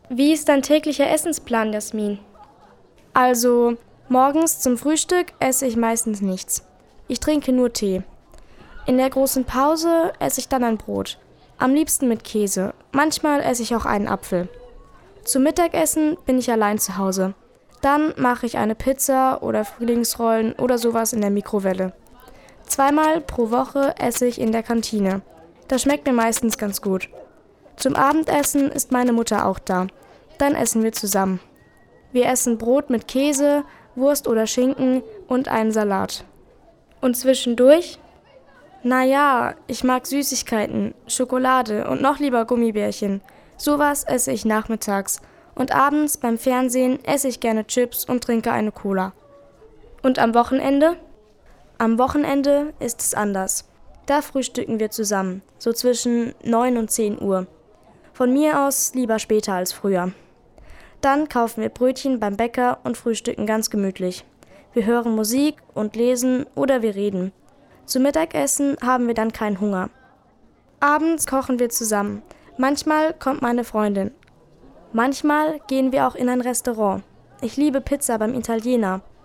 Wie ist dein täglicher Essensplan, Jasmin? Also, morgens zum Frühstück esse ich meistens nichts. Ich trinke nur Tee. In der großen Pause esse ich dann ein Brot. Am liebsten mit Käse. Manchmal esse ich auch einen Apfel. Zum Mittagessen bin ich allein zu Hause. Dann mache ich eine Pizza oder Frühlingsrollen oder sowas in der Mikrowelle. Zweimal pro Woche esse ich in der Kantine. Das schmeckt mir meistens ganz gut. Zum Abendessen ist meine Mutter auch da. Dann essen wir zusammen. Wir essen Brot mit Käse, Wurst oder Schinken und einen Salat. Und zwischendurch? Naja, ich mag Süßigkeiten, Schokolade und noch lieber Gummibärchen. Sowas esse ich nachmittags. Und abends beim Fernsehen esse ich gerne Chips und trinke eine Cola. Und am Wochenende? Am Wochenende ist es anders. Da frühstücken wir zusammen, so zwischen 9 und 10 Uhr. Von mir aus lieber später als früher. Dann kaufen wir Brötchen beim Bäcker und frühstücken ganz gemütlich. Wir hören Musik und lesen oder wir reden. Zum Mittagessen haben wir dann keinen Hunger. Abends kochen wir zusammen. Manchmal kommt meine Freundin. Manchmal gehen wir auch in ein Restaurant. Ich liebe Pizza beim Italiener.